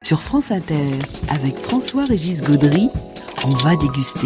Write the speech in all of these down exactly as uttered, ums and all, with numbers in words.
Sur France Inter, avec François-Régis Gaudry, on va déguster.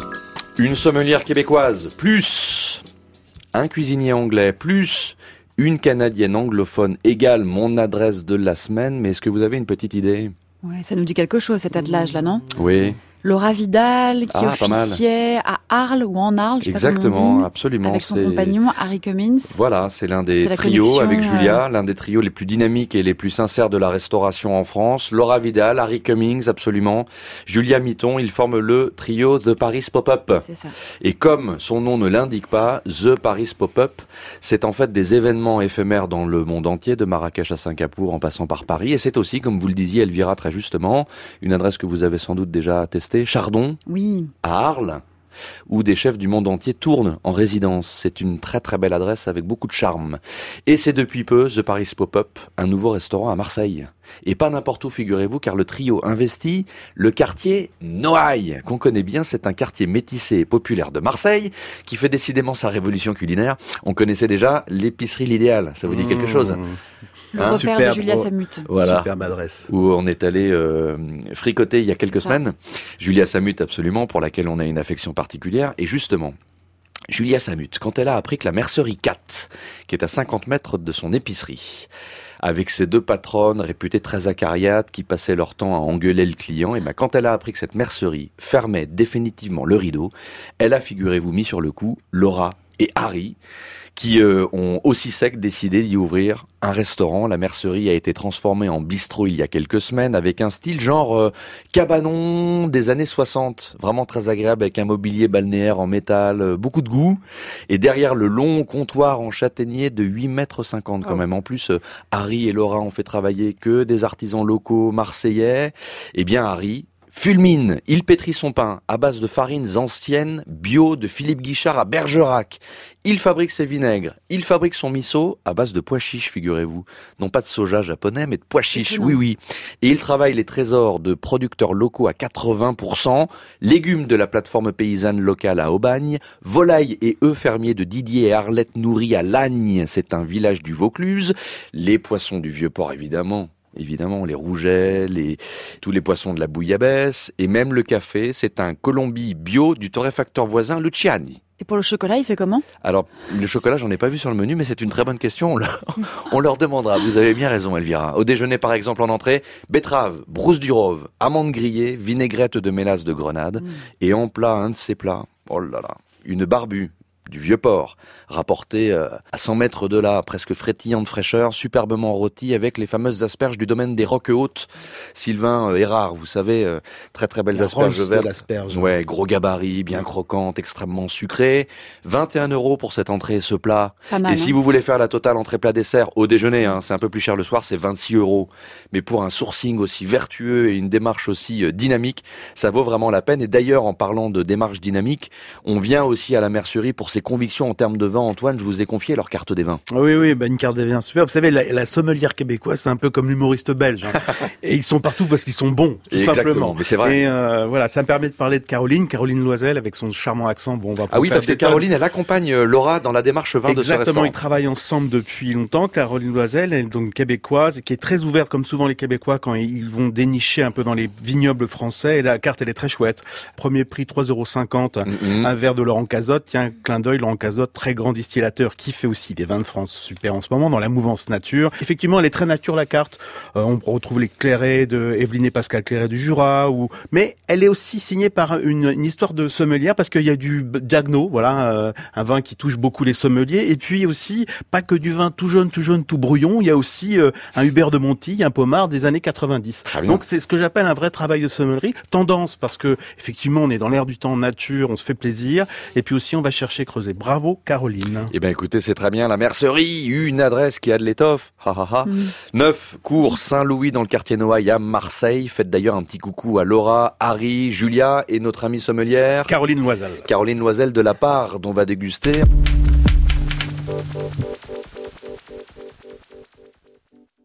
Une sommelière québécoise, plus un cuisinier anglais, plus une canadienne anglophone égale mon adresse de la semaine. Mais est-ce que vous avez une petite idée ? Ouais, ça nous dit quelque chose cet attelage-là, non ? Oui. Laura Vidal, qui Ah, pas mal. officiait à Arles ou en Arles, je sais pas comment on Exactement, dit, absolument. avec son c'est... compagnon Harry Cummins. Voilà, c'est l'un des C'est la trios connexion, avec Julia, euh... l'un des trios les plus dynamiques et les plus sincères de la restauration en France. Laura Vidal, Harry Cummings, absolument. Julia Mitton, ils forment le trio The Paris Pop-Up. C'est ça. Et comme son nom ne l'indique pas, The Paris Pop-Up, c'est en fait des événements éphémères dans le monde entier, de Marrakech à Singapour en passant par Paris. Et c'est aussi, comme vous le disiez Elvira très justement, une adresse que vous avez sans doute déjà testée, Chardon. Oui. À Arles, où des chefs du monde entier tournent en résidence. C'est une très très belle adresse avec beaucoup de charme. Et c'est depuis peu, The Paris Pop-Up, un nouveau restaurant à Marseille. Et pas n'importe où, figurez-vous, car le trio investit le quartier Noailles, qu'on connaît bien. C'est un quartier métissé et populaire de Marseille, qui fait décidément sa révolution culinaire. On connaissait déjà l'épicerie L'Idéal. Ça vous dit quelque chose ? Le Hein, repère superbe, de Julia oh, Samut. Voilà. Superbe adresse. Où on est allé euh, fricoter il y a quelques C'est ça. semaines. Julia Samut, absolument, pour laquelle on a une affection particulière. Et justement, Julia Samut, quand elle a appris que la mercerie Cat, qui est à cinquante mètres de son épicerie, avec ses deux patronnes réputées très acariates qui passaient leur temps à engueuler le client, et ben quand elle a appris que cette mercerie fermait définitivement le rideau, elle a, figurez-vous, mis sur le coup Laura et Harry, qui euh, ont aussi sec décidé d'y ouvrir un restaurant. La mercerie a été transformée en bistrot il y a quelques semaines avec un style genre euh, cabanon des années soixante. Vraiment très agréable avec un mobilier balnéaire en métal, euh, beaucoup de goût. Et derrière le long comptoir en châtaignier de huit mètres cinquante quand Oh. même. En plus, euh, Harry et Laura ont fait travailler que des artisans locaux marseillais. Eh bien Harry fulmine, il pétrit son pain à base de farines anciennes, bio, de Philippe Guichard à Bergerac. Il fabrique ses vinaigres, il fabrique son miso à base de pois chiches, figurez-vous. Non pas de soja japonais, mais de pois chiches, Étonnant. oui, oui. Et il travaille les trésors de producteurs locaux à quatre-vingts pour cent, légumes de la plateforme paysanne locale à Aubagne, volailles et œufs fermiers de Didier et Arlette nourris à Lagnes, c'est un village du Vaucluse, les poissons du Vieux-Port, évidemment. Évidemment, les rougets, les, tous les poissons de la bouillabaisse, et même le café, c'est un Colombi bio du torréfacteur voisin Luciani. Et pour le chocolat, il fait comment ? Alors, le chocolat, j'en ai pas vu sur le menu, mais c'est une très bonne question, on leur, on leur demandera. Vous avez bien raison, Elvira. Au déjeuner, par exemple, en entrée, betterave, brousse du rove, amandes grillées, vinaigrette de mélasse de Grenade, Mmh. et en plat, un de ces plats, oh là là, une barbue du Vieux-Port, rapportée euh, à cent mètres de là, presque frétillant de fraîcheur, superbement rôti avec les fameuses asperges du domaine des Roques-Hautes. Sylvain euh, Erard, vous savez, euh, très très belles La asperges rose de vertes. l'asperge. Ouais, gros gabarit, bien croquante, extrêmement sucrée. vingt et un euros pour cette entrée et ce plat. Pas mal, Et si hein. vous voulez faire la totale entrée plat dessert au déjeuner, hein, c'est un peu plus cher le soir, c'est vingt-six euros. Mais pour un sourcing aussi vertueux et une démarche aussi euh, dynamique, ça vaut vraiment la peine. Et d'ailleurs, en parlant de démarche dynamique, on vient aussi à la mercerie pour ses convictions en termes de vin. Antoine, je vous ai confié leur carte des vins. Oui, oui, bah une carte des vins super. Vous savez, la, la sommelière québécoise, c'est un peu comme l'humoriste belge. Hein. Et ils sont partout parce qu'ils sont bons, tout Exactement, simplement. mais c'est vrai. Et euh, voilà, ça me permet de parler de Caroline, Caroline Loisel, avec son charmant accent. Bon, on va pas Ah oui, faire parce que des tonnes. Caroline, elle accompagne euh, Laura dans la démarche vin de ce Exactement, restaurant. ils travaillent ensemble depuis longtemps. Caroline Loisel, elle est donc québécoise, qui est très ouverte, comme souvent les Québécois, quand ils vont dénicher un peu dans les vignobles français. Et la carte, elle est très chouette. Premier prix, trois euros cinquante. Mm-hmm. Un verre de Laurent Cazotte. Tiens, clin d'œil, Laurent Cazotte, très grand distillateur, qui fait aussi des vins de France super en ce moment, dans la mouvance nature. Effectivement, elle est très nature, la carte. Euh, on retrouve les clairets de Evelyne et Pascal Clairet du Jura, ou... mais elle est aussi signée par une, une histoire de sommelière, parce qu'il y a du Diagno, voilà, euh, un vin qui touche beaucoup les sommeliers, et puis aussi, pas que du vin tout jaune, tout jaune, tout brouillon, il y a aussi euh, un Hubert de Montille, un pommard des années quatre-vingt-dix. Donc c'est ce que j'appelle un vrai travail de sommellerie. Tendance, parce que effectivement, on est dans l'air du temps, nature, on se fait plaisir, et puis aussi on va chercher creuser. Bravo, Caroline. Eh ben écoutez, c'est très bien. La mercerie, une adresse qui a de l'étoffe. Ha ha ha. Mmh. neuf cours Saint-Louis dans le quartier Noailles à Marseille. Faites d'ailleurs un petit coucou à Laura, Harry, Julia et notre amie sommelière Caroline Loisel. Caroline Loisel de la part dont on va déguster.